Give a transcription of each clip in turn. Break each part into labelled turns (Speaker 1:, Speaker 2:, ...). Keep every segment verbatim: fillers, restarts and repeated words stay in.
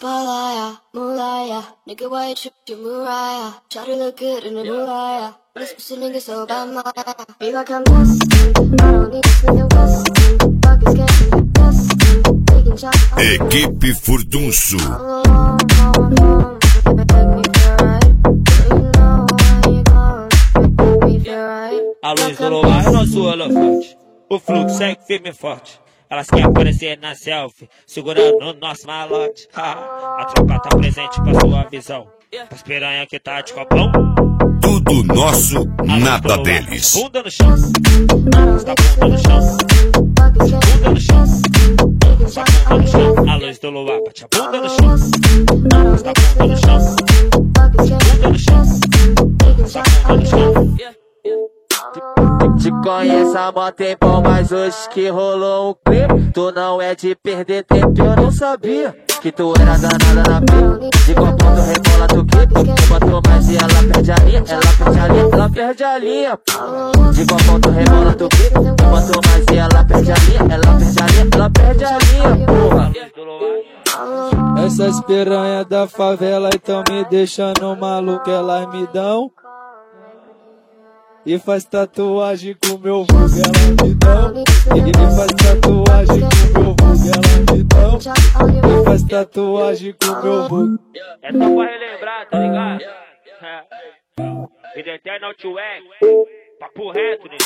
Speaker 1: Spalaya, Mulaya, nigga, why you tripped your Mariah? Try to look good in the Mulaya. This pussy nigga so bad, my. Be like I'm destined, I don't need this nigga Westin. Fuck is getting destined, taking shots.
Speaker 2: Equipe Furdunço.
Speaker 3: A luz do luar é nosso elefante. O fluxo segue firme e forte. Elas querem aparecer na selfie, segurando o nosso malote. A tropa tá presente pra sua visão. As piranha que tá de copão.
Speaker 2: Tudo nosso, nada deles.
Speaker 3: Bunda no chão. Está bunda no chão. Bunda no chão. Está bunda no chão. A luz do luar bate a bunda no chão. Está bunda no chão. Bunda no chão. Está bunda no chão.
Speaker 4: Te conheço há mó tempão, mas hoje que rolou um clipe. Tu não é de perder tempo, eu não sabia que tu era danada na pica. De qual ponto rebola tu clipe, tu botou mais e ela perde a linha. Ela perde a linha, ela perde a linha. De qual ponto rebola tu clipe, tu botou mais e ela perde a linha. Ela perde a linha, ela perde a linha, porra.
Speaker 5: Essas piranha da favela então me deixando maluco, elas me dão e faz tatuagem com meu vulgo, ela me dão. E faz tatuagem com meu vulgo, ela me dão. E faz tatuagem com meu vulgo.
Speaker 3: É só pra relembrar, tá ligado? É. Vida eterna ao tio X, papo reto, né?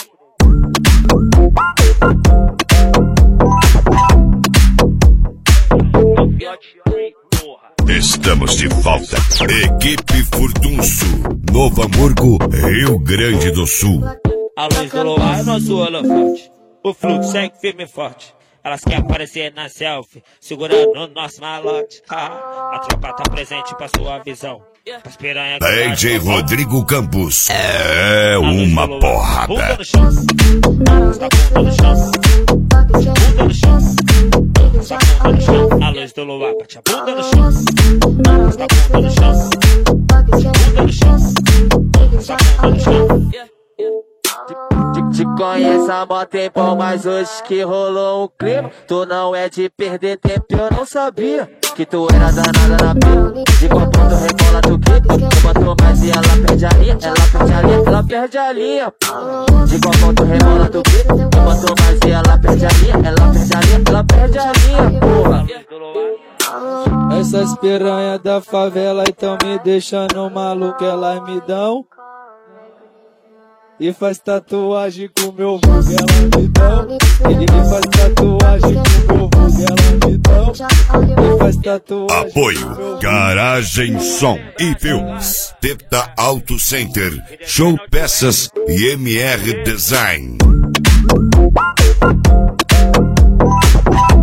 Speaker 2: Estamos de volta. Equipe Furdunço, Novo Hamburgo, Rio Grande do Sul.
Speaker 3: A luz do luar é nosso elefante. O fluxo segue firme e forte. Elas querem aparecer na selfie, segurando o nosso malote. A tropa tá presente pra sua visão. As piranha
Speaker 2: D J Rodrigo Campos é uma porrada.
Speaker 3: Bunda no chão. Está bunda no chão. Bunda no chão. Está bunda no chão. A luz do luar bate a bunda no chão. Está bunda no chão. Bunda no chão. Está bunda no chão.
Speaker 4: Te conheço há mó tempão, mas hoje que rolou um clima. Tu não é de perder tempo, eu não sabia que tu era danada na pica. De qual ponto rebola tu clipe, tu botou mais e ela perde a linha. Ela perde a linha, ela perde a linha. De qual ponto rebola tu clipe, tu botou mais e ela perde a linha. Ela perde a linha, ela perde a linha, porra.
Speaker 5: Essas piranha da favela então me deixando maluco, elas me dão e faz tatuagem com meu vulgo, ela me dão. E faz tatuagem com meu vulgo, ela me dão. E faz tatuagem.
Speaker 2: Apoio Garagem Som e Filmes, Teta Auto Center, Show Peças e M R Design.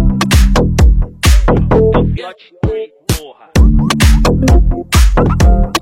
Speaker 3: Porra.